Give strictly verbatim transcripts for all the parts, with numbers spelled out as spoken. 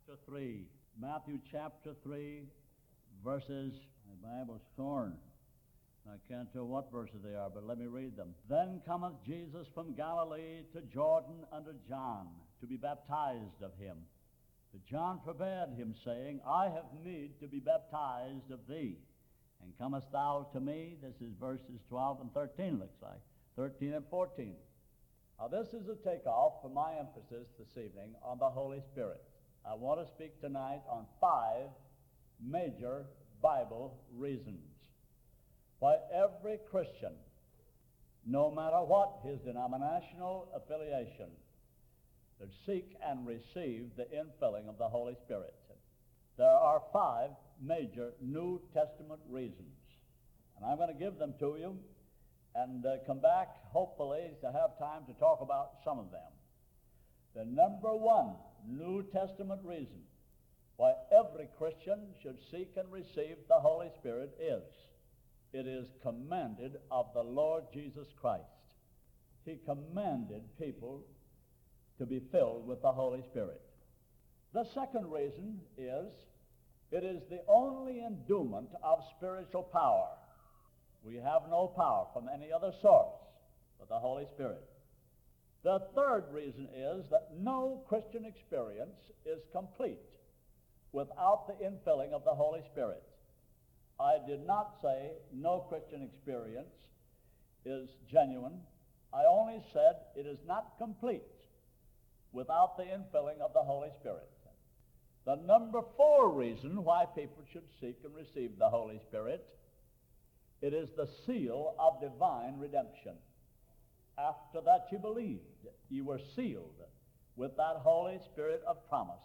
chapter three. Matthew chapter three, verses, my Bible's torn. I can't tell what verses they are, but let me read them. Then cometh Jesus from Galilee to Jordan unto John, to be baptized of him. But John forbade him, saying, I have need to be baptized of thee. And comest thou to me? This is verses twelve and thirteen, looks like. thirteen and fourteen. Now this is a takeoff for my emphasis this evening on the Holy Spirit. I want to speak tonight on five major Bible reasons why every Christian, no matter what his denominational affiliation, should seek and receive the infilling of the Holy Spirit. There are five major New Testament reasons, and I'm going to give them to you and uh, come back, hopefully, to have time to talk about some of them. The number one New Testament reason why every Christian should seek and receive the Holy Spirit is, it is commanded of the Lord Jesus Christ. He commanded people to be filled with the Holy Spirit. The second reason is, it is the only endowment of spiritual power. We have no power from any other source but the Holy Spirit. The third reason is that no Christian experience is complete without the infilling of the Holy Spirit. I did not say no Christian experience is genuine. I only said it is not complete without the infilling of the Holy Spirit. The number four reason why people should seek and receive the Holy Spirit, it is the seal of divine redemption. After that you believed, you were sealed with that Holy Spirit of promise.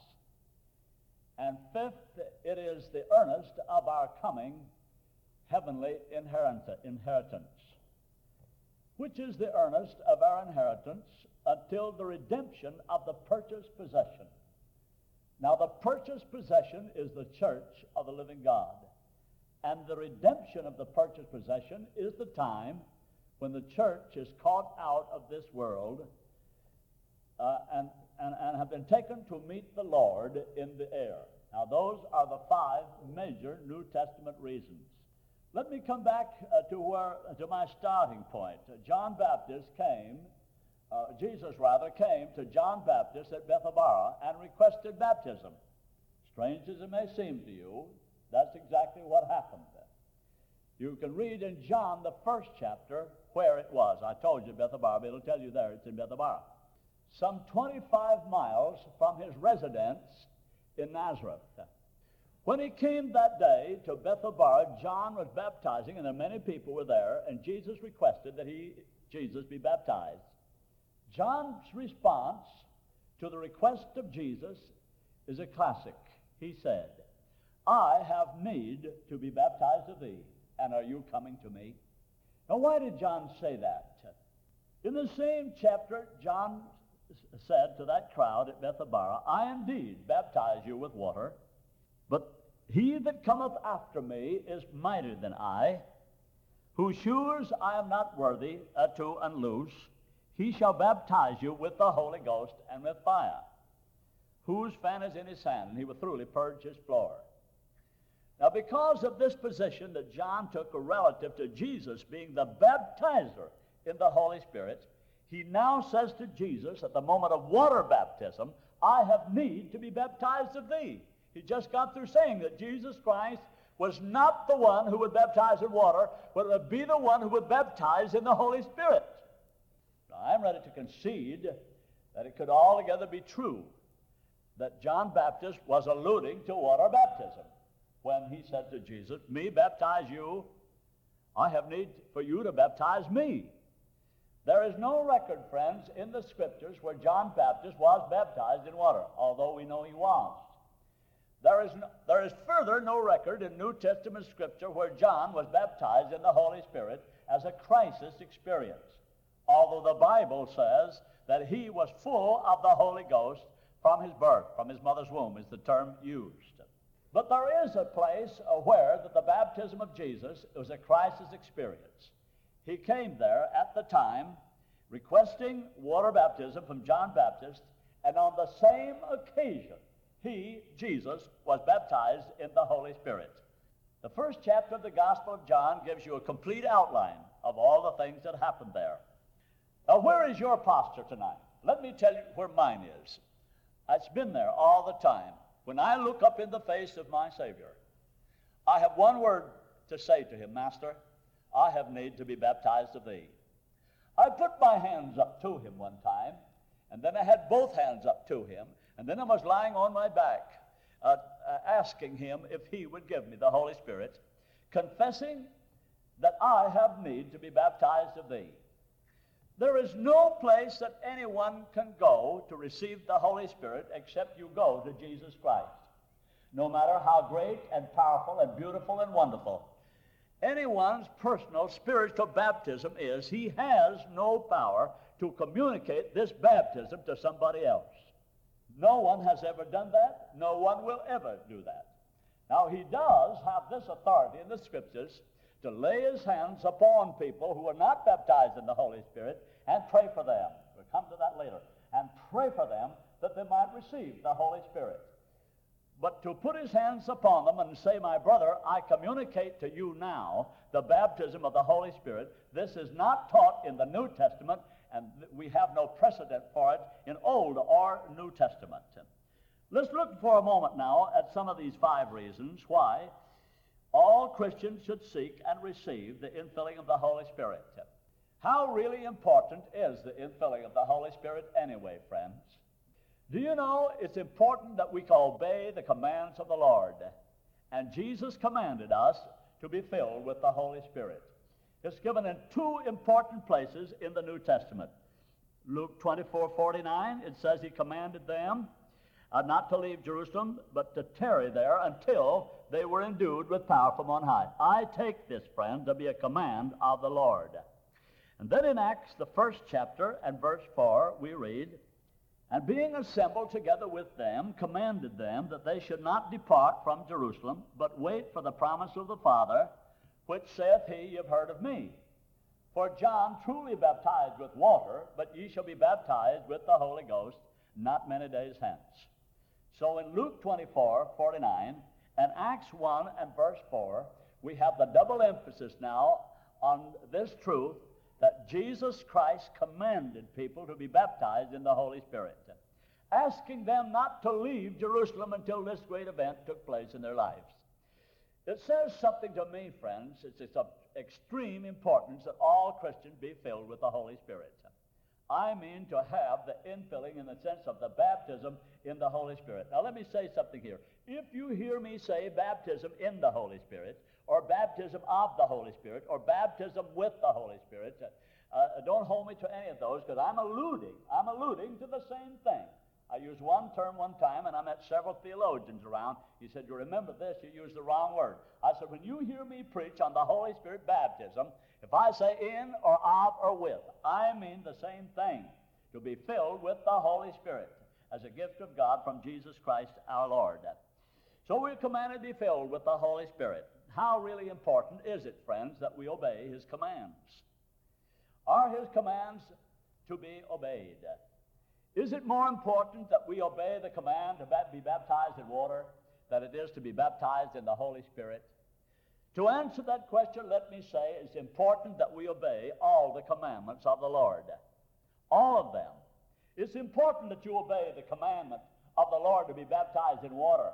And fifth, it is the earnest of our coming heavenly inheritance, which is the earnest of our inheritance until the redemption of the purchased possession. Now, the purchased possession is the church of the living God. And the redemption of the purchased possession is the time when the church is caught out of this world uh, and, and, and have been taken to meet the Lord in the air. Now, those are the five major New Testament reasons. Let me come back uh, to, where, to my starting point. Uh, John Baptist came Uh, Jesus, rather, came to John Baptist at Bethabara and requested baptism. Strange as it may seem to you, that's exactly what happened. You can read in John, the first chapter, where it was. I told you Bethabara, but it'll tell you there it's in Bethabara. Some twenty-five miles from his residence in Nazareth. When he came that day to Bethabara, John was baptizing, and many people were there, and Jesus requested that he, Jesus, be baptized. John's response to the request of Jesus is a classic. He said, I have need to be baptized of thee, and are you coming to me? Now, why did John say that? In the same chapter, John said to that crowd at Bethabara, I indeed baptize you with water, but he that cometh after me is mightier than I, whose shoes I am not worthy uh, to unloose. He shall baptize you with the Holy Ghost and with fire, whose fan is in his hand, and he will thoroughly purge his floor. Now, because of this position that John took relative to Jesus being the baptizer in the Holy Spirit, he now says to Jesus at the moment of water baptism, I have need to be baptized of thee. He just got through saying that Jesus Christ was not the one who would baptize in water, but would be the one who would baptize in the Holy Spirit. I'm ready to concede that it could altogether be true that John Baptist was alluding to water baptism when he said to Jesus, me baptize you, I have need for you to baptize me. There is no record, friends, in the Scriptures where John Baptist was baptized in water, although we know he was. There is, no, there is further no record in New Testament Scripture where John was baptized in the Holy Spirit as a crisis experience, although the Bible says that he was full of the Holy Ghost from his birth, from his mother's womb is the term used. But there is a place where that the baptism of Jesus was a crisis experience. He came there at the time requesting water baptism from John Baptist, and on the same occasion he, Jesus, was baptized in the Holy Spirit. The first chapter of the Gospel of John gives you a complete outline of all the things that happened there. Now, where is your posture tonight? Let me tell you where mine is. It's been there all the time. When I look up in the face of my Savior, I have one word to say to him: Master, I have need to be baptized of thee. I put my hands up to him one time, and then I had both hands up to him, and then I was lying on my back, uh, uh, asking him if he would give me the Holy Spirit, confessing that I have need to be baptized of thee. There is no place that anyone can go to receive the Holy Spirit except you go to Jesus Christ. No matter how great and powerful and beautiful and wonderful anyone's personal spiritual baptism is, he has no power to communicate this baptism to somebody else. No one has ever done that. No one will ever do that. Now, he does have this authority in the Scriptures to lay his hands upon people who are not baptized in the Holy Spirit and pray for them. We'll come to that later. And pray for them that they might receive the Holy Spirit. But to put his hands upon them and say, my brother, I communicate to you now the baptism of the Holy Spirit, this is not taught in the New Testament, and we have no precedent for it in Old or New Testament. Let's look for a moment now at some of these five reasons why all Christians should seek and receive the infilling of the Holy Spirit. How really important is the infilling of the Holy Spirit anyway, friends? Do you know it's important that we can obey the commands of the Lord? And Jesus commanded us to be filled with the Holy Spirit. It's given in two important places in the New Testament. Luke twenty-four forty-nine, it says he commanded them uh, not to leave Jerusalem, but to tarry there until they were endued with power from on high. I take this, friend, to be a command of the Lord. And then in Acts, the first chapter and verse four, we read, and being assembled together with them, commanded them that they should not depart from Jerusalem, but wait for the promise of the Father, which saith he, ye have heard of me. For John truly baptized with water, but ye shall be baptized with the Holy Ghost not many days hence. So in Luke twenty-four forty-nine and Acts one and verse four, we have the double emphasis now on this truth that Jesus Christ commanded people to be baptized in the Holy Spirit, asking them not to leave Jerusalem until this great event took place in their lives. It says something to me, friends. It's, it's of extreme importance that all Christians be filled with the Holy Spirit. I mean to have the infilling in the sense of the baptism in the Holy Spirit. Now let me say something here. If you hear me say baptism in the Holy Spirit, or baptism of the Holy Spirit, or baptism with the Holy Spirit, uh, don't hold me to any of those, because I'm alluding, I'm alluding to the same thing. I used one term one time, and I met several theologians around. He said, you remember this, you used the wrong word. I said, when you hear me preach on the Holy Spirit baptism, if I say in or of or with, I mean the same thing, to be filled with the Holy Spirit as a gift of God from Jesus Christ our Lord. So we're commanded to be filled with the Holy Spirit. How really important is it, friends, that we obey his commands? Are his commands to be obeyed? Is it more important that we obey the command to be baptized in water than it is to be baptized in the Holy Spirit? To answer that question, let me say it's important that we obey all the commandments of the Lord. All of them. It's important that you obey the commandment of the Lord to be baptized in water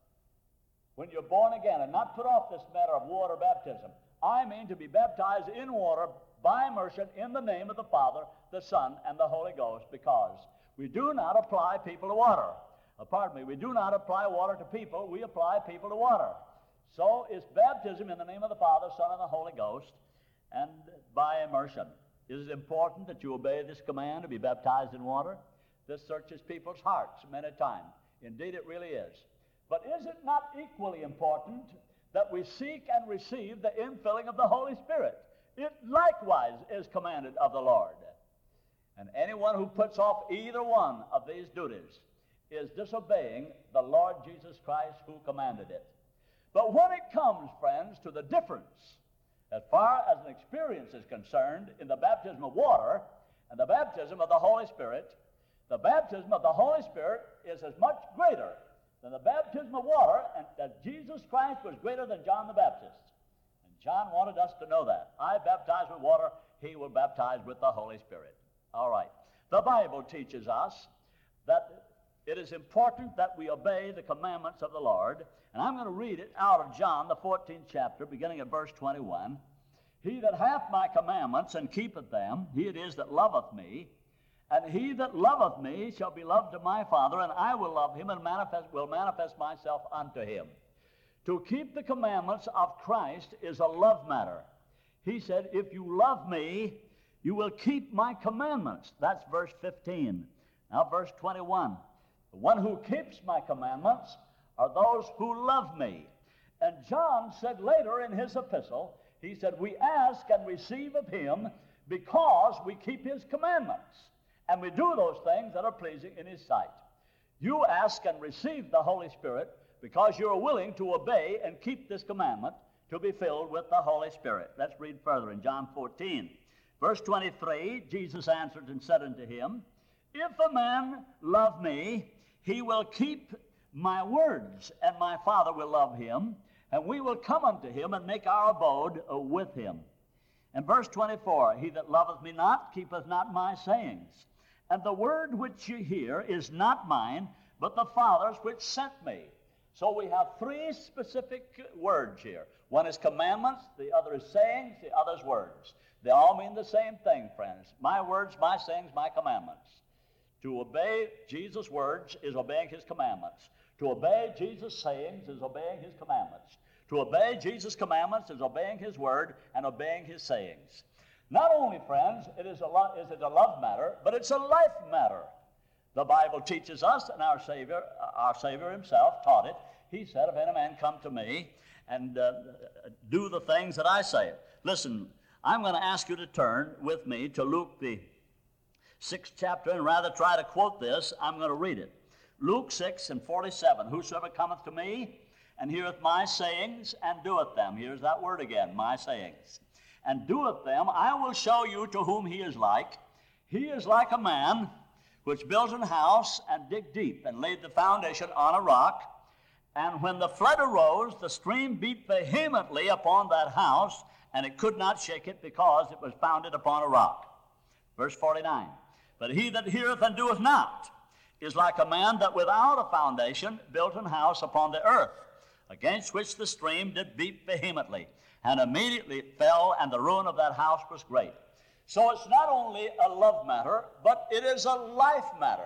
when you're born again, and not put off this matter of water baptism. I mean to be baptized in water by immersion in the name of the Father, the Son, and the Holy Ghost, because we do not apply people to water. Uh, pardon me, we do not apply water to people, we apply people to water. So it's baptism in the name of the Father, Son, and the Holy Ghost, and by immersion. Is it important that you obey this command to be baptized in water? This searches people's hearts many times. Indeed, it really is. But is it not equally important that we seek and receive the infilling of the Holy Spirit? It likewise is commanded of the Lord. And anyone who puts off either one of these duties is disobeying the Lord Jesus Christ who commanded it. But when it comes, friends, to the difference, as far as an experience is concerned, in the baptism of water and the baptism of the Holy Spirit, the baptism of the Holy Spirit is as much greater Then the baptism of water, and that Jesus Christ was greater than John the Baptist. And John wanted us to know that. I baptize with water, he will baptize with the Holy Spirit. All right. The Bible teaches us that it is important that we obey the commandments of the Lord. And I'm going to read it out of John, the fourteenth chapter, beginning at verse twenty-one. He that hath my commandments and keepeth them, he it is that loveth me. And he that loveth me shall be loved of my Father, and I will love him and manifest, will manifest myself unto him. To keep the commandments of Christ is a love matter. He said, if you love me, you will keep my commandments. That's verse fifteen. Now verse twenty-one. The one who keeps my commandments are those who love me. And John said later in his epistle, he said, we ask and receive of him because we keep his commandments. And we do those things that are pleasing in his sight. You ask and receive the Holy Spirit because you're willing to obey and keep this commandment to be filled with the Holy Spirit. Let's read further in John fourteen. Verse twenty-three, Jesus answered and said unto him, if a man love me, he will keep my words, and my Father will love him, and we will come unto him and make our abode with him. And verse twenty-four, he that loveth me not keepeth not my sayings. And the word which you hear is not mine, but the Father's which sent me. So we have three specific words here. One is commandments, the other is sayings, the other is words. They all mean the same thing, friends. My words, my sayings, my commandments. To obey Jesus' words is obeying his commandments. To obey Jesus' sayings is obeying his commandments. To obey Jesus' commandments is obeying his word and obeying his sayings. Not only, friends, it is, a lo- is it a love matter, but it's a life matter. The Bible teaches us, and our Savior, our Savior himself taught it. He said, if any man come to me and uh, do the things that I say. Listen, I'm going to ask you to turn with me to Luke, the sixth chapter, and rather try to quote this, I'm going to read it. Luke six and forty-seven, whosoever cometh to me and heareth my sayings and doeth them. Here's that word again, my sayings. And doeth them, I will show you to whom he is like. He is like a man which built an house and digged deep and laid the foundation on a rock. And when the flood arose, the stream beat vehemently upon that house, and it could not shake it because it was founded upon a rock. Verse forty-nine, but he that heareth and doeth not is like a man that without a foundation built an house upon the earth, against which the stream did beat vehemently, and immediately it fell, and the ruin of that house was great. So it's not only a love matter, but it is a life matter.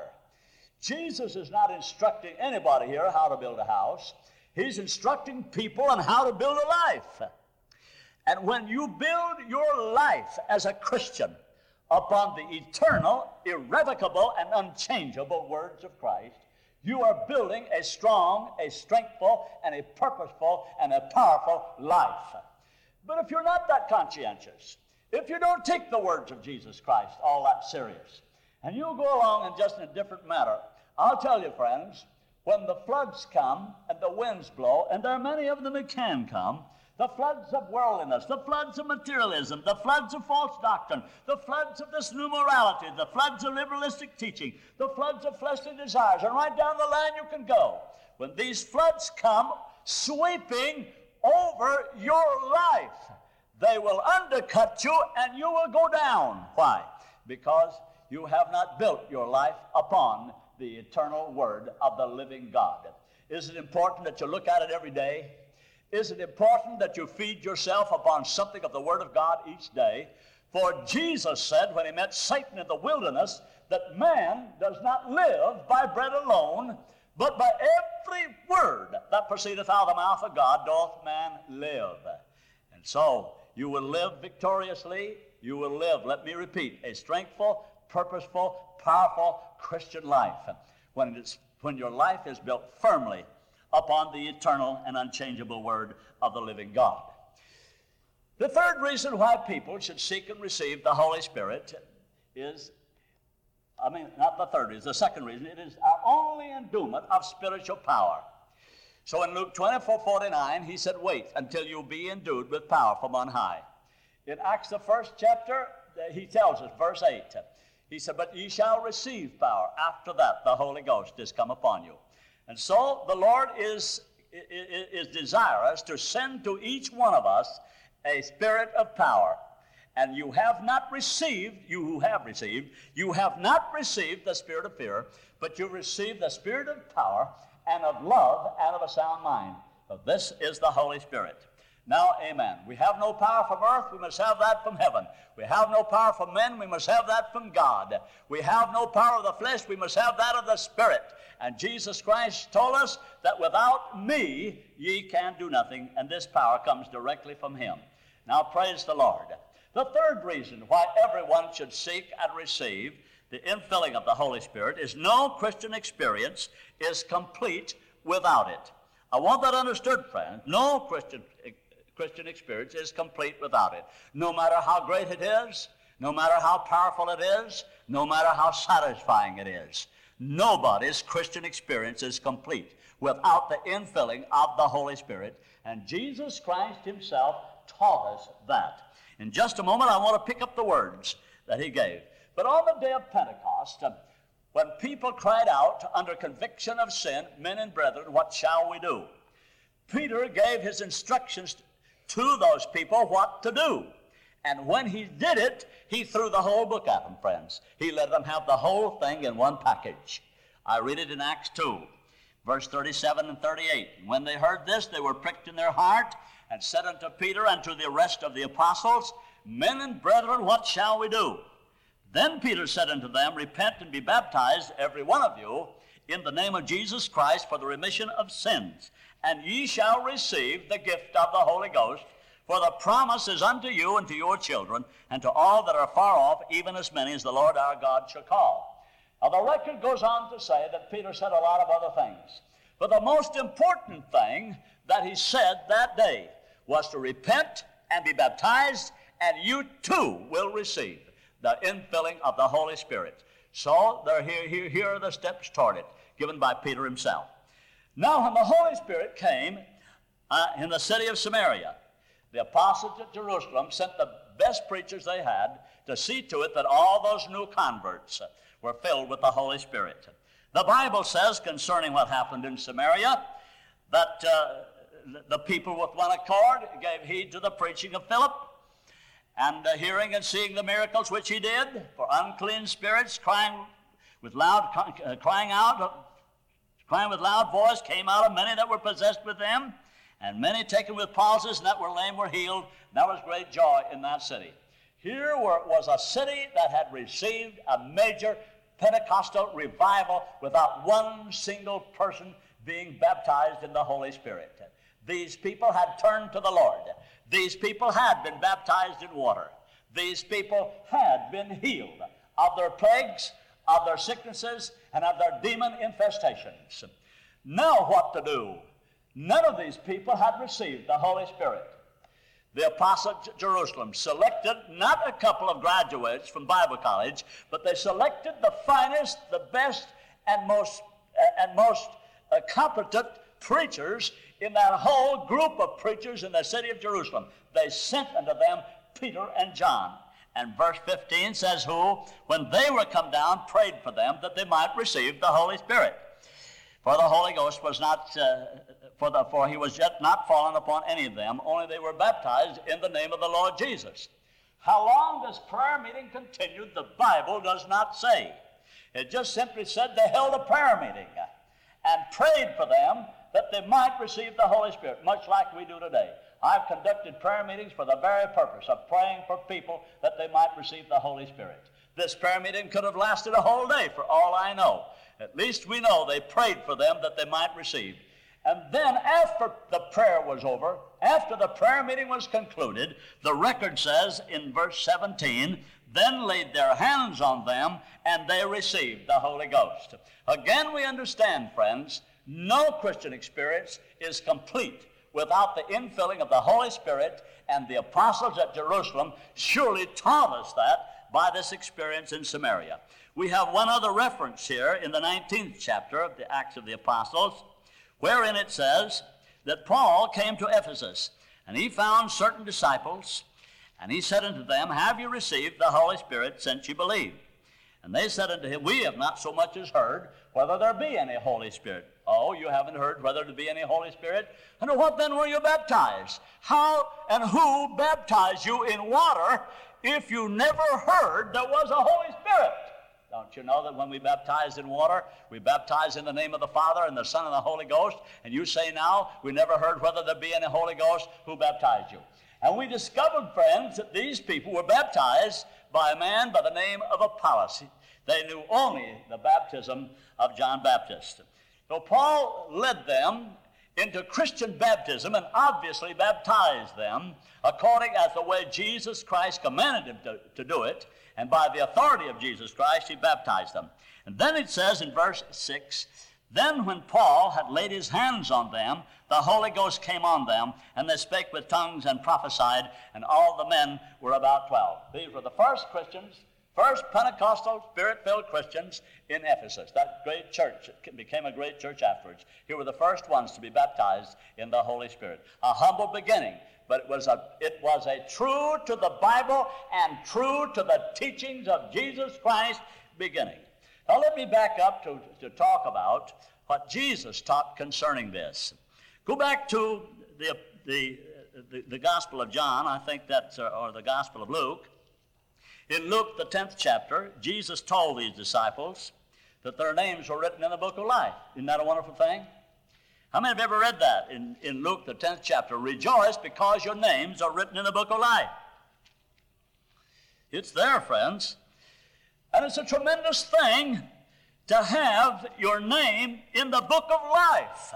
Jesus is not instructing anybody here how to build a house. He's instructing people on how to build a life. And when you build your life as a Christian upon the eternal, irrevocable, and unchangeable words of Christ, you are building a strong, a strengthful, and a purposeful, and a powerful life. But if you're not that conscientious, if you don't take the words of Jesus Christ all that serious, and you go along in just in a different manner, I'll tell you, friends, when the floods come and the winds blow, and there are many of them that can come, the floods of worldliness, the floods of materialism, the floods of false doctrine, the floods of this new morality, the floods of liberalistic teaching, the floods of fleshly desires, and right down the line you can go. When these floods come sweeping over your life, they will undercut you and you will go down. Why? Because you have not built your life upon the eternal word of the living God. Is it important that you look at it every day? Is it important that you feed yourself upon something of the Word of God each day? For Jesus said when he met Satan in the wilderness that man does not live by bread alone, but by every word that proceedeth out of the mouth of God doth man live. And so you will live victoriously. You will live, let me repeat, a strengthful, purposeful, powerful Christian life when, it's, when your life is built firmly upon the eternal and unchangeable word of the living God. The third reason why people should seek and receive the Holy Spirit is, I mean, not the third reason, the second reason, it is our only endowment of spiritual power. So in Luke twenty-four forty-nine, he said, wait until you be endued with power from on high. In Acts, the first chapter, he tells us, verse eight, he said, but ye shall receive power. After that, the Holy Ghost is come upon you. And so the Lord is, is, is desirous to send to each one of us a spirit of power. And you have not received, you who have received, you have not received the spirit of fear, but you received the spirit of power and of love and of a sound mind. So this is the Holy Spirit. Now, amen. We have no power from earth, we must have that from heaven. We have no power from men, we must have that from God. We have no power of the flesh, we must have that of the Spirit. And Jesus Christ told us that without me ye can do nothing, and this power comes directly from him. Now, praise the Lord. The third reason why everyone should seek and receive the infilling of the Holy Spirit is no Christian experience is complete without it. I want that understood, friends. No Christian, Christian experience is complete without it. No matter how great it is, no matter how powerful it is, no matter how satisfying it is, nobody's Christian experience is complete without the infilling of the Holy Spirit. And Jesus Christ himself taught us that. In just a moment, I want to pick up the words that he gave. But on the day of Pentecost, uh, when people cried out under conviction of sin, men and brethren, what shall we do? Peter gave his instructions to those people what to do. And when he did it, he threw the whole book at them, friends. He let them have the whole thing in one package. I read it in Acts two, verse thirty-seven and thirty-eight. When they heard this, they were pricked in their heart, and said unto Peter and to the rest of the apostles, Men and brethren, what shall we do? Then Peter said unto them, Repent and be baptized, every one of you, in the name of Jesus Christ for the remission of sins, and ye shall receive the gift of the Holy Ghost, for the promise is unto you and to your children, and to all that are far off, even as many as the Lord our God shall call. Now the record goes on to say that Peter said a lot of other things. But the most important thing that he said that day was to repent and be baptized, and you too will receive the infilling of the Holy Spirit. So there, here, here, here are the steps toward it, given by Peter himself. Now when the Holy Spirit came uh, in the city of Samaria, the apostles at Jerusalem sent the best preachers they had to see to it that all those new converts uh, were filled with the Holy Spirit. The Bible says concerning what happened in Samaria that uh, the people with one accord gave heed to the preaching of Philip, and uh, hearing and seeing the miracles which he did, for unclean spirits crying with loud uh, crying out, uh, crying with loud voice came out of many that were possessed with them, and many taken with palsies and that were lame were healed. And there was great joy in that city. Here were, was a city that had received a major Pentecostal revival without one single person being baptized in the Holy Spirit. These people had turned to the Lord. These people had been baptized in water. These people had been healed of their plagues, of their sicknesses, and of their demon infestations. Now what to do? None of these people had received the Holy Spirit. The apostles at Jerusalem selected not a couple of graduates from Bible college, but they selected the finest, the best, and most, uh, and most uh, competent preachers in that whole group of preachers in the city of Jerusalem. They sent unto them Peter and John. And verse fifteen says, who, when they were come down, prayed for them that they might receive the Holy Spirit. For the Holy Ghost was not, uh, for, the, for he was yet not fallen upon any of them, only they were baptized in the name of the Lord Jesus. How long this prayer meeting continued, the Bible does not say. It just simply said they held a prayer meeting and prayed for them that they might receive the Holy Spirit, much like we do today. I've conducted prayer meetings for the very purpose of praying for people that they might receive the Holy Spirit. This prayer meeting could have lasted a whole day for all I know. At least we know they prayed for them that they might receive. And then after the prayer was over, after the prayer meeting was concluded, the record says in verse seventeen, then laid their hands on them, and they received the Holy Ghost. Again, we understand, friends, no Christian experience is complete without the infilling of the Holy Spirit, and the apostles at Jerusalem surely taught us that by this experience in Samaria. We have one other reference here in the nineteenth chapter of the Acts of the Apostles, wherein it says that Paul came to Ephesus, and he found certain disciples, and he said unto them, have you received the Holy Spirit since you believed? And they said unto him, We have not so much as heard whether there be any Holy Spirit. Oh, you haven't heard whether there be any Holy Spirit? And what then were you baptized? How and who baptized you in water if you never heard there was a Holy Spirit? Don't you know that when we baptize in water, we baptize in the name of the Father and the Son and the Holy Ghost? And you say now, we never heard whether there be any Holy Ghost. Who baptized you? And we discovered, friends, that these people were baptized by a man by the name of Apollos. They knew only the baptism of John Baptist. So Paul led them into Christian baptism and obviously baptized them according as the way Jesus Christ commanded him to, to do it, and by the authority of Jesus Christ he baptized them. And then it says in verse six, Then when Paul had laid his hands on them, the Holy Ghost came on them, and they spake with tongues and prophesied, and all the men were about twelve. These were the first Christians, first Pentecostal, Spirit-filled Christians in Ephesus. That great church, it became a great church afterwards. Here were the first ones to be baptized in the Holy Spirit. A humble beginning, but it was a, it was a true to the Bible and true to the teachings of Jesus Christ beginning. Now let me back up to, to talk about what Jesus taught concerning this. Go back to the, the, the, the Gospel of John, I think that's, uh, or the Gospel of Luke. In Luke, the tenth chapter, Jesus told these disciples that their names were written in the book of life. Isn't that a wonderful thing? How many have ever read that in, in Luke, the tenth chapter? Rejoice because your names are written in the book of life. It's there, friends. And it's a tremendous thing to have your name in the book of life.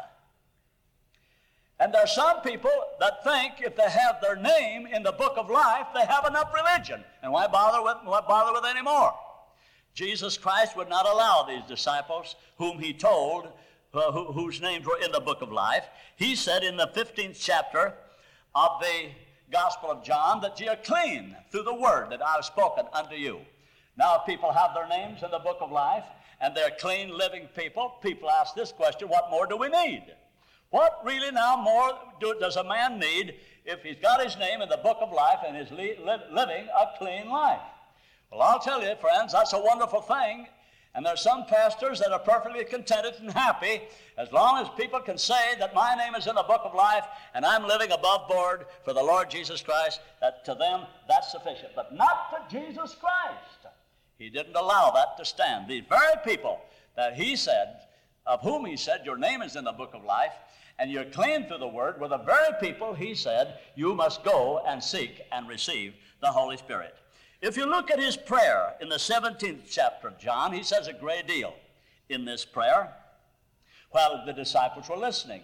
And there are some people that think if they have their name in the book of life, they have enough religion. And why bother with, why bother with any more? Jesus Christ would not allow these disciples whom he told, uh, who, whose names were in the book of life. He said in the fifteenth chapter of the Gospel of John that ye are clean through the word that I have spoken unto you. Now if people have their names in the book of life and they're clean living people, people ask this question, what more do we need? What really now more do, does a man need if he's got his name in the book of life and is li- li- living a clean life? Well, I'll tell you, friends, that's a wonderful thing. And there's some pastors that are perfectly contented and happy as long as people can say that my name is in the book of life and I'm living above board for the Lord Jesus Christ, that to them that's sufficient. But not to Jesus Christ. He didn't allow that to stand. These very people that he said, of whom he said, your name is in the book of life, and you're clean through the word, were the very people he said, you must go and seek and receive the Holy Spirit. If you look at his prayer in the seventeenth chapter of John, he says a great deal in this prayer while the disciples were listening.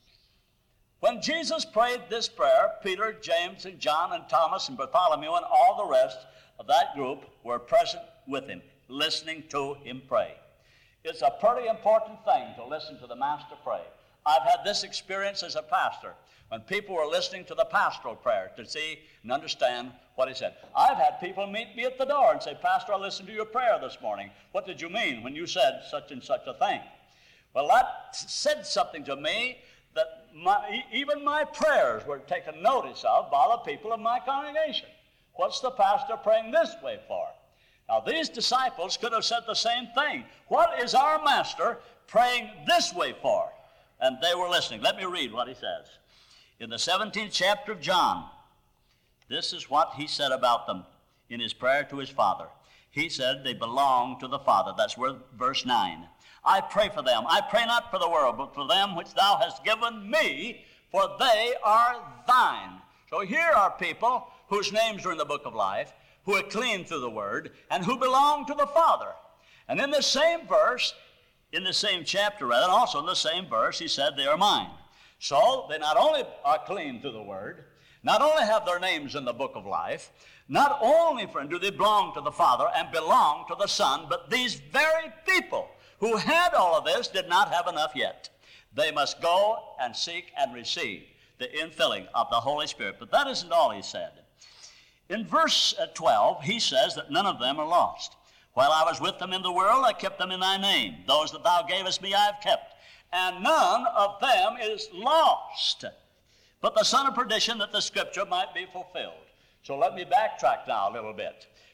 When Jesus prayed this prayer, Peter, James, and John, and Thomas, and Bartholomew, and all the rest of that group were present with him, listening to him pray. It's a pretty important thing to listen to the Master pray. I've had this experience as a pastor when people were listening to the pastoral prayer to see and understand what he said. I've had people meet me at the door and say, Pastor, I listened to your prayer this morning. What did you mean when you said such and such a thing? Well, that said something to me that my, even my prayers were taken notice of by the people of my congregation. What's the pastor praying this way for? Now, these disciples could have said the same thing. What is our master praying this way for? And they were listening. Let me read what he says. In the seventeenth chapter of John, this is what he said about them in his prayer to his Father. He said they belong to the Father. That's where verse nine. I pray for them. I pray not for the world, but for them which thou hast given me, for they are thine. So here are people whose names are in the book of life, who are clean through the word, and who belong to the Father. And in the same verse, in the same chapter, rather, and also in the same verse, he said, they are mine. So they not only are clean through the word, not only have their names in the book of life, not only, friend, do they belong to the Father and belong to the Son, but these very people who had all of this did not have enough yet. They must go and seek and receive the infilling of the Holy Spirit. But that isn't all he said. In verse twelve, he says that none of them are lost. While I was with them in the world, I kept them in thy name. Those that thou gavest me I have kept. And none of them is lost, but the son of perdition, that the scripture might be fulfilled. So let me backtrack now a little bit.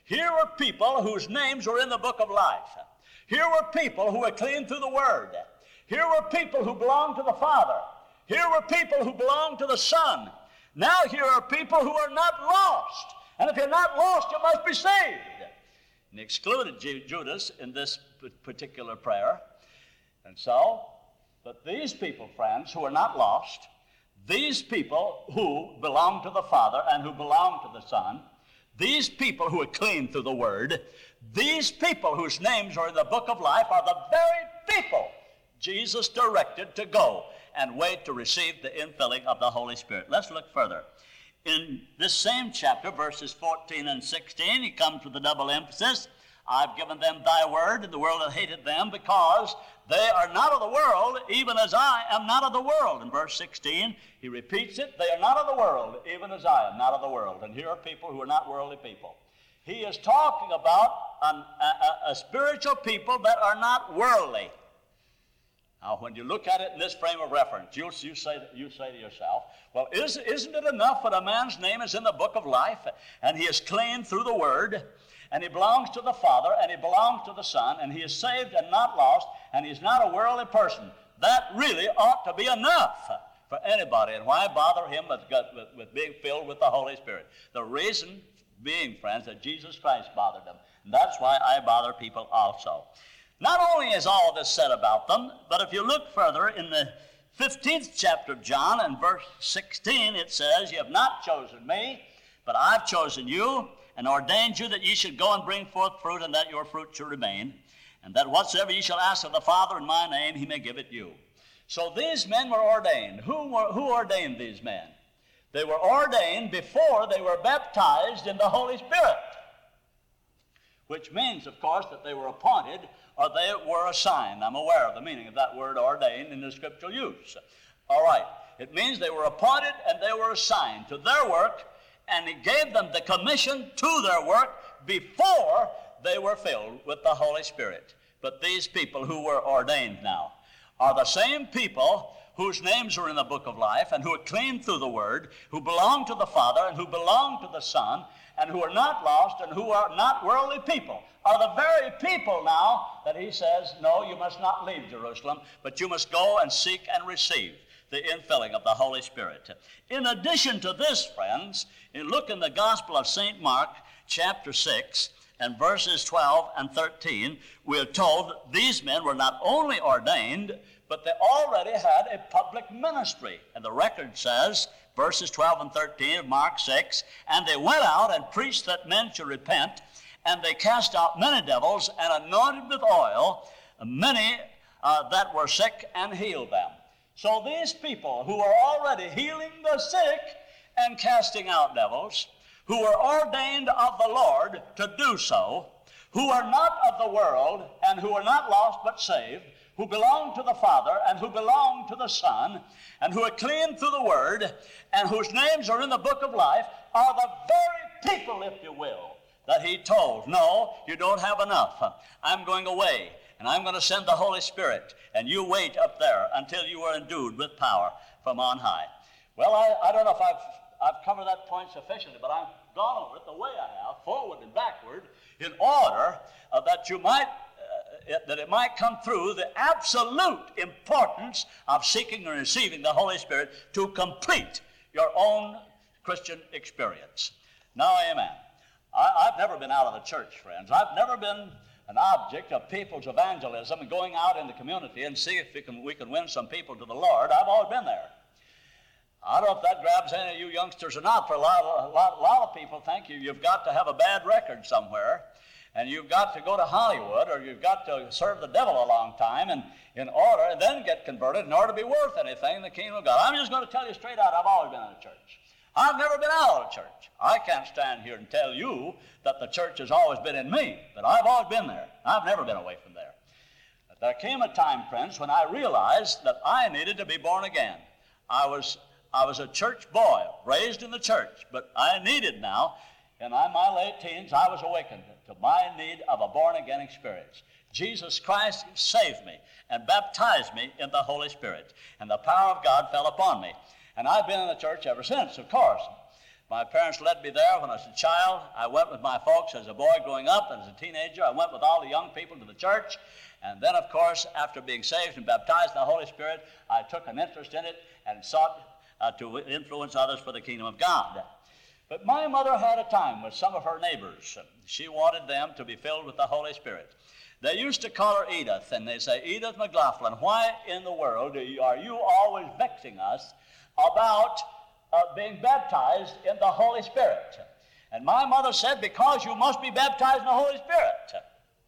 Here were people whose names were in the book of life. Here were people who were clean through the Word. Here were people who belonged to the Father. Here were people who belonged to the Son. Now here are people who are not lost. And if you're not lost, you must be saved. And he excluded Judas in this particular prayer. And so, but these people, friends, who are not lost, these people who belong to the Father and who belong to the Son, these people who are clean through the Word, these people whose names are in the book of life are the very people Jesus directed to go and wait to receive the infilling of the Holy Spirit. Let's look further. In this same chapter, verses fourteen and sixteen, he comes with a double emphasis. I've given them thy word, and the world hath hated them, because they are not of the world, even as I am not of the world. In verse sixteen, he repeats it, they are not of the world, even as I am not of the world. And here are people who are not worldly people. He is talking about an, a, a spiritual people that are not worldly. Now, when you look at it in this frame of reference, you, you, say, you say to yourself, well, is, isn't it enough that a man's name is in the book of life, and he is clean through the Word, and he belongs to the Father, and he belongs to the Son, and he is saved and not lost, and he's not a worldly person? That really ought to be enough for anybody. And why bother him with, with, with being filled with the Holy Spirit? The reason being, friends, that Jesus Christ bothered them. And that's why I bother people also. Not only is all this said about them, but if you look further in the fifteenth chapter of John and verse sixteen, it says, "You have not chosen me, but I've chosen you and ordained you that ye should go and bring forth fruit, and that your fruit should remain, and that whatsoever ye shall ask of the Father in my name, he may give it you." So these men were ordained. Who, were, who ordained these men? They were ordained before they were baptized in the Holy Spirit, which means, of course, that they were appointed or they were assigned. I'm aware of the meaning of that word ordained in the scriptural use. All right. It means they were appointed and they were assigned to their work, and he gave them the commission to their work before they were filled with the Holy Spirit. But these people who were ordained now are the same people whose names are in the book of life and who are clean through the Word, who belong to the Father and who belong to the Son, and who are not lost and who are not worldly people, are the very people now that he says, no, you must not leave Jerusalem, but you must go and seek and receive the infilling of the Holy Spirit. In addition to this, friends, you look in the Gospel of Saint Mark, chapter six, and verses twelve and thirteen, we are told these men were not only ordained, but they already had a public ministry. And the record says, verses twelve and thirteen of Mark six, "And they went out and preached that men should repent, and they cast out many devils, and anointed with oil many uh, that were sick, and healed them." So these people who are already healing the sick and casting out devils, who are ordained of the Lord to do so, who are not of the world and who are not lost but saved, who belong to the Father and who belong to the Son, and who are clean through the Word, and whose names are in the book of life, are the very people, if you will, that he told, no, you don't have enough. I'm going away, and I'm going to send the Holy Spirit, and you wait up there until you are endued with power from on high. Well, I, I don't know if I've, I've covered that point sufficiently, but I've gone over it the way I have, forward and backward, in order uh, that you might It, that it might come through the absolute importance of seeking and receiving the Holy Spirit to complete your own Christian experience. Now, amen. I, I've never been out of the church, friends. I've never been an object of people's evangelism and going out in the community and see if we can, we can win some people to the Lord. I've always been there. I don't know if that grabs any of you youngsters or not. For a lot, a lot, a lot of people think you, you've got to have a bad record somewhere, and you've got to go to Hollywood, or you've got to serve the devil a long time and in order, and then get converted in order to be worth anything in the kingdom of God. I'm just going to tell you straight out, I've always been in a church. I've never been out of a church. I can't stand here and tell you that the church has always been in me, but I've always been there. I've never been away from there. But there came a time, friends, when I realized that I needed to be born again. I was, I was a church boy, raised in the church, but I needed now, in my late teens, I was awakened to my need of a born-again experience. Jesus Christ saved me and baptized me in the Holy Spirit, and the power of God fell upon me. And I've been in the church ever since, of course. My parents led me there when I was a child. I went with my folks as a boy growing up, and as a teenager, I went with all the young people to the church. And then, of course, after being saved and baptized in the Holy Spirit, I took an interest in it and sought uh, to influence others for the kingdom of God. But my mother had a time with some of her neighbors. She wanted them to be filled with the Holy Spirit. They used to call her Edith, and they say, Edith McLaughlin, why in the world are you always vexing us about uh, being baptized in the Holy Spirit? And my mother said, because you must be baptized in the Holy Spirit.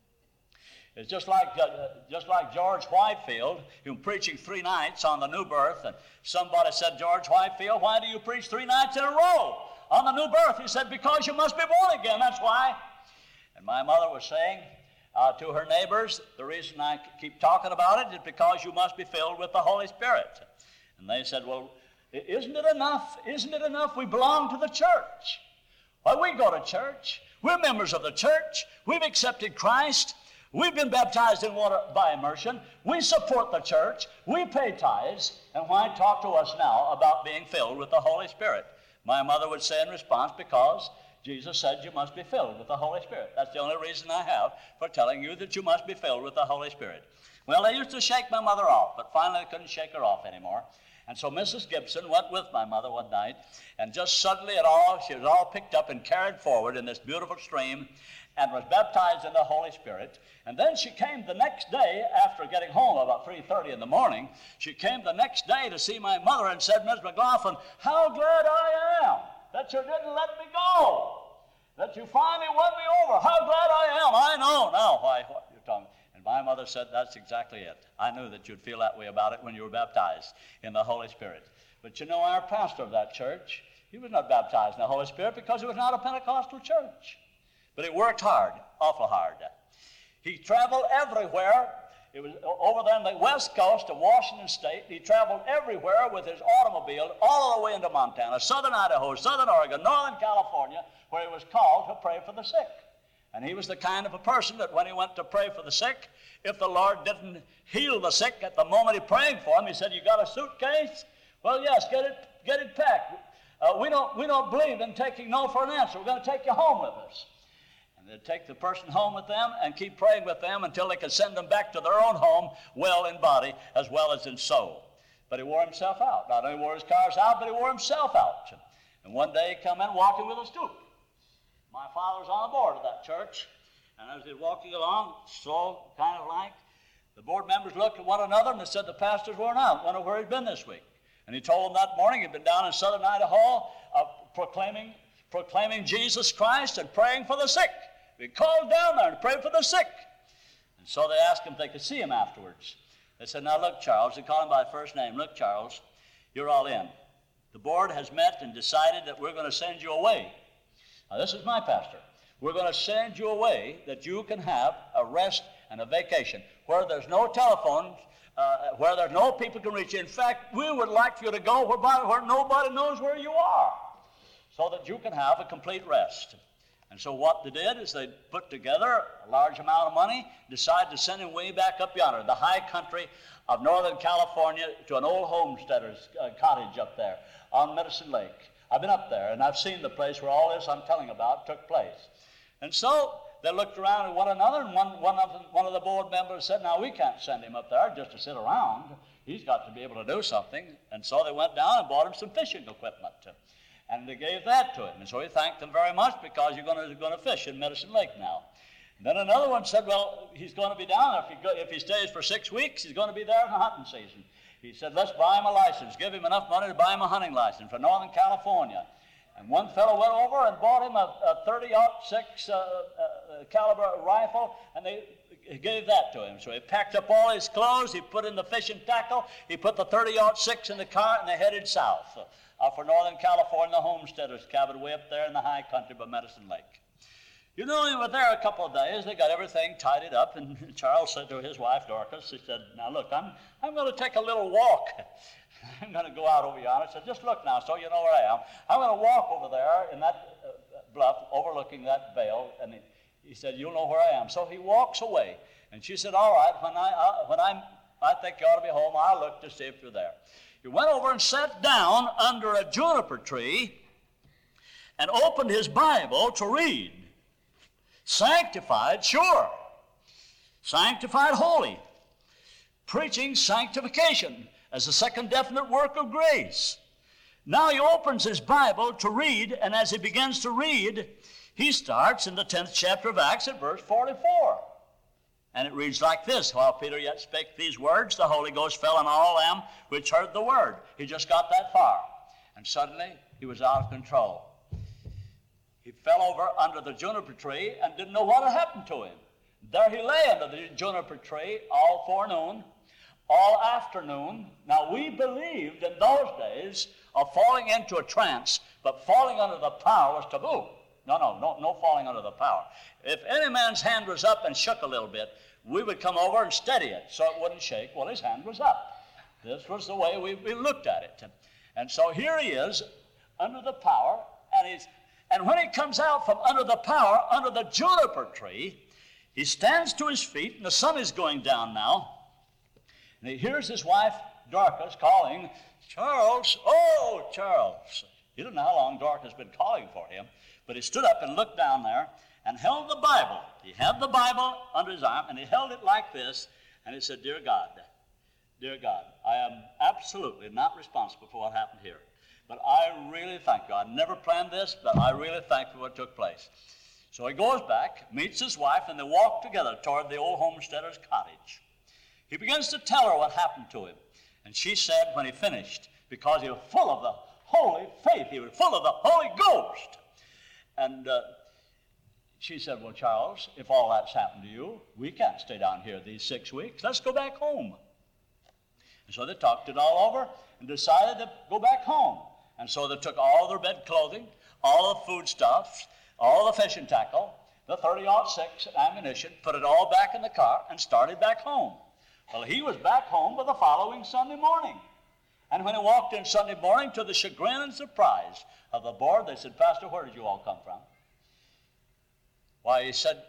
It's just like uh, just like George Whitefield, who preaching three nights on the new birth, and somebody said, George Whitefield, why do you preach three nights in a row on the new birth? He said, because you must be born again, that's why. And my mother was saying uh, to her neighbors, the reason I keep talking about it is because you must be filled with the Holy Spirit. And they said, well, isn't it enough? Isn't it enough we belong to the church? Well, we go to church. We're members of the church. We've accepted Christ. We've been baptized in water by immersion. We support the church. We pay tithes. And why talk to us now about being filled with the Holy Spirit? My mother would say in response, because Jesus said you must be filled with the Holy Spirit. That's the only reason I have for telling you that you must be filled with the Holy Spirit. Well, they used to shake my mother off, but finally they couldn't shake her off anymore. And so Missus Gibson went with my mother one night, and just suddenly it all, she was all picked up and carried forward in this beautiful stream and was baptized in the Holy Spirit. And then she came the next day, after getting home about three thirty in the morning, she came the next day to see my mother and said, Miss McLaughlin, how glad I am that you didn't let me go, that you finally won me over. How glad I am. I know now why what you're talking. And my mother said, that's exactly it. I knew that you'd feel that way about it when you were baptized in the Holy Spirit. But you know, our pastor of that church, he was not baptized in the Holy Spirit because it was not a Pentecostal church. But he worked hard, awful hard. He traveled everywhere. It was over there on the west coast of Washington State. He traveled everywhere with his automobile all the way into Montana, southern Idaho, southern Oregon, northern California, where he was called to pray for the sick. And he was the kind of a person that when he went to pray for the sick, if the Lord didn't heal the sick at the moment he prayed for him, he said, you got a suitcase? Well, yes, get it, get it packed. Uh, we don't, we don't believe in taking no for an answer. We're going to take you home with us. And they'd take the person home with them and keep praying with them until they could send them back to their own home, well in body as well as in soul. But he wore himself out. Not only wore his cars out, but he wore himself out. And one day he come in walking with a stoop. My father was on the board of that church, and as he was walking along, so kind of like, the board members looked at one another and they said, the pastor's worn out. Wonder where he'd been this week. And he told them that morning he'd been down in southern Idaho uh, proclaiming, proclaiming Jesus Christ and praying for the sick. He called down there and prayed for the sick. And so they asked him if they could see him afterwards. They said, now look, Charles, they called him by first name. Look, Charles, you're all in. The board has met and decided that we're going to send you away. Now, this is my pastor. We're going to send you away that you can have a rest and a vacation where there's no telephones, uh, where there's no people can reach you. In fact, we would like for you to go where, where nobody knows where you are so that you can have a complete rest. And so what they did is they put together a large amount of money, decided to send him way back up yonder, the high country of Northern California, to an old homesteader's uh, cottage up there on Medicine Lake. I've been up there, and I've seen the place where all this I'm telling about took place. And so they looked around at one another, and one, one, of, the, one of the board members said, now, we can't send him up there just to sit around. He's got to be able to do something. And so they went down and bought him some fishing equipment. And they gave that to him. And so he thanked them very much because you're going to, going to fish in Medicine Lake now. And then another one said, well, he's going to be down there. If he, go, if he stays for six weeks, he's going to be there in the hunting season. He said, let's buy him a license. Give him enough money to buy him a hunting license for Northern California. And one fellow went over and bought him a, a thirty aught six uh, uh, caliber rifle, and they gave that to him. So he packed up all his clothes, he put in the fishing tackle, he put the thirty aught six in the car, and they headed south uh, for Northern California, the homesteaders cabin way up there in the high country by Medicine Lake. You know, they were there a couple of days. They got everything tidied up, and Charles said to his wife, Dorcas, he said, now look, I'm, I'm going to take a little walk. I'm going to go out over yonder. I said, just look now so you know where I am. I'm going to walk over there in that uh, bluff overlooking that vale, and he, he said, you'll know where I am. So he walks away, and she said, all right, when, I, uh, when I'm, I think you ought to be home, I'll look to see if you're there. He went over and sat down under a juniper tree, and opened his Bible to read. Sanctified, sure. Sanctified, holy. Preaching sanctification as the second definite work of grace. Now he opens his Bible to read, and as he begins to read, he starts in the tenth chapter of Acts at verse forty-four. And it reads like this: While Peter yet spake these words, the Holy Ghost fell on all them which heard the word. He just got that far. And suddenly he was out of control. He fell over under the juniper tree and didn't know what had happened to him. There he lay under the juniper tree all forenoon, all afternoon. Now we believed in those days of falling into a trance, but falling under the power was taboo. No, no, no, no falling under the power. If any man's hand was up and shook a little bit, we would come over and steady it so it wouldn't shake. Well, his hand was up. This was the way we, we looked at it. And so here he is under the power, and he's and when he comes out from under the power, under the juniper tree, he stands to his feet, and the sun is going down now, and he hears his wife Dorcas calling, "Charles, oh, Charles." He didn't know how long Dorcas had been calling for him, but he stood up and looked down there and held the Bible. He had the Bible under his arm, and he held it like this, and he said, "Dear God, dear God, I am absolutely not responsible for what happened here. But I really thank you. I never planned this, but I really thank you for what took place." So he goes back, meets his wife, and they walk together toward the old homesteader's cottage. He begins to tell her what happened to him. And she said when he finished, because he was full of the holy faith, he was full of the Holy Ghost. And uh, she said, "Well, Charles, if all that's happened to you, we can't stay down here these six weeks. Let's go back home." And so they talked it all over and decided to go back home. And so they took all their bed clothing, all the foodstuffs, all the fishing tackle, the thirty aught six ammunition, put it all back in the car and started back home. Well, he was back home by the following Sunday morning. And when he walked in Sunday morning, to the chagrin and surprise of the board, they said, "Pastor, where did you all come from?" Why, he said,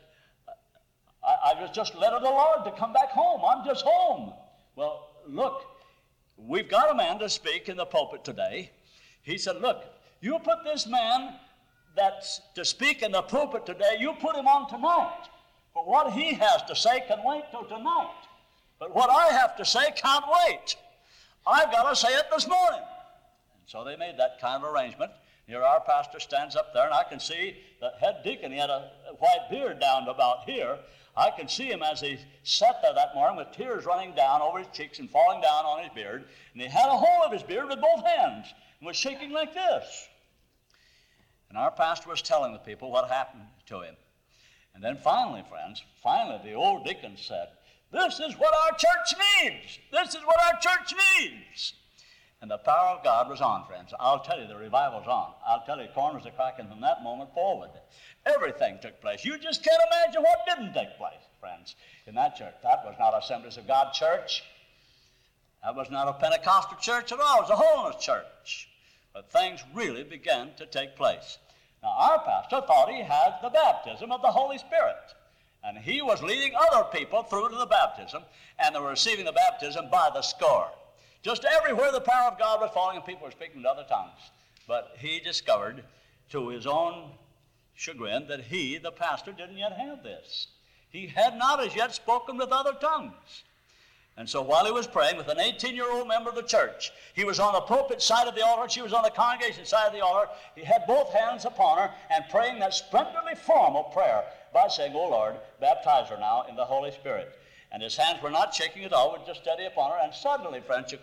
I, I was just led of the Lord to come back home. I'm just home." Well, look, we've got a man to speak in the pulpit today. He said, "Look, you put this man that's to speak in the pulpit today, you put him on tonight. For what he has to say can wait till tonight. But what I have to say can't wait. I've got to say it this morning." And so they made that kind of arrangement. Here our pastor stands up there, and I can see the head deacon. He had a white beard down to about here. I can see him as he sat there that morning with tears running down over his cheeks and falling down on his beard. And he had a hold of his beard with both hands and was shaking like this. And our pastor was telling the people what happened to him. And then finally, friends, finally the old deacon said, "This is what our church needs. This is what our church needs." And the power of God was on, friends. I'll tell you, the revival's on. I'll tell you, corners are cracking from that moment forward. Everything took place. You just can't imagine what didn't take place, friends, in that church. That was not Assemblies of God church. That was not a Pentecostal church at all. It was a holiness church. But things really began to take place. Now, our pastor thought he had the baptism of the Holy Spirit. And he was leading other people through to the baptism, and they were receiving the baptism by the score. Just everywhere the power of God was falling, and people were speaking in other tongues. But he discovered, to his own chagrin, that he, the pastor, didn't yet have this. He had not as yet spoken with other tongues. And so while he was praying with an eighteen-year-old member of the church, he was on the pulpit side of the altar, she was on the congregation side of the altar. He had both hands upon her and praying that splendidly formal prayer by saying, "O Lord, baptize her now in the Holy Spirit." And his hands were not shaking at all, were just steady upon her. And suddenly, friends,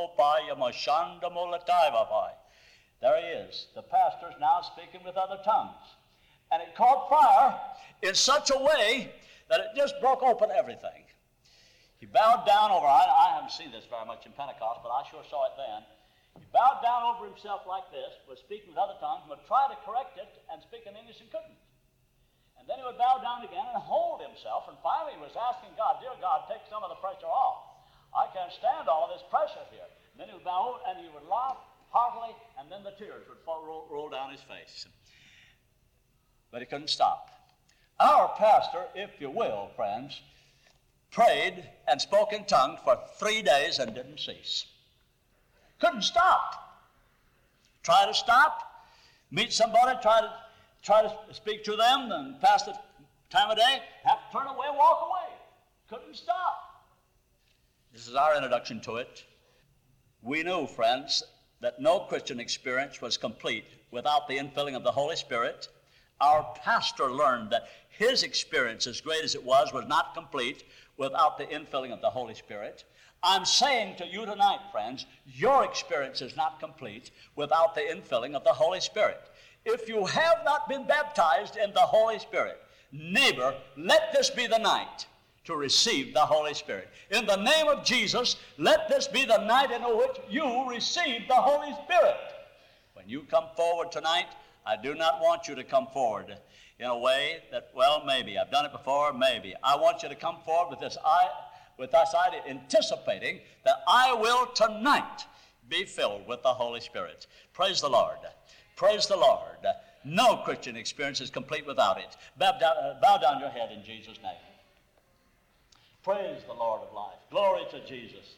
there he is. The pastor's now speaking with other tongues. And it caught fire in such a way that it just broke open everything. He bowed down over, I, I haven't seen this very much in Pentecost, but I sure saw it then. He bowed down over himself like this, was speaking with other tongues, would try to correct it and speak in English and couldn't. And then he would bow down again and hold himself, and finally he was asking God, "Dear God, take some of the pressure off. I can't stand all of this pressure here." And then he would bow and he would laugh heartily, and then the tears would fall, roll, roll down his face. But he couldn't stop. Our pastor, if you will, friends, prayed and spoke in tongues for three days and didn't cease. Couldn't stop. Try to stop, Meet somebody, try to try to speak to them, and pass the time of day, have to turn away, walk away. Couldn't stop. This is our introduction to it. We knew, friends, that no Christian experience was complete without the infilling of the Holy Spirit. Our pastor learned that his experience, as great as it was, was not complete without the infilling of the Holy Spirit. I'm saying to you tonight, friends, your experience is not complete without the infilling of the Holy Spirit. If you have not been baptized in the Holy Spirit, neighbor, let this be the night to receive the Holy Spirit. In the name of Jesus, let this be the night in which you receive the Holy Spirit. When you come forward tonight, I do not want you to come forward in a way that, well, maybe. I've done it before, maybe. I want you to come forward with this I, with this idea, anticipating that I will tonight be filled with the Holy Spirit. Praise the Lord. Praise the Lord. No Christian experience is complete without it. Bow down, uh, bow down your head in Jesus' name. Praise the Lord of life. Glory to Jesus.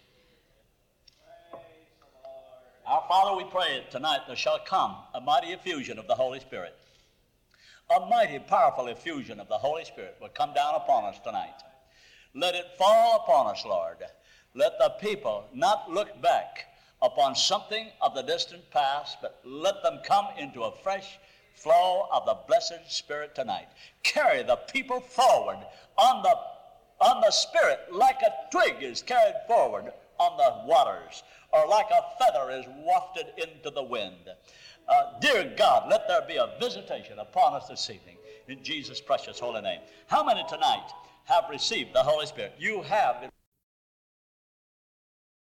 Our Father, we pray tonight there shall come a mighty effusion of the Holy Spirit. A mighty, powerful effusion of the Holy Spirit will come down upon us tonight. Let it fall upon us, Lord. Let the people not look back upon something of the distant past, but let them come into a fresh flow of the blessed Spirit tonight. Carry the people forward on the, on the Spirit like a twig is carried forward on the waters, or like a feather is wafted into the wind. Uh, dear God, let there be a visitation upon us this evening in Jesus' precious holy name. How many tonight have received the Holy Spirit? You have.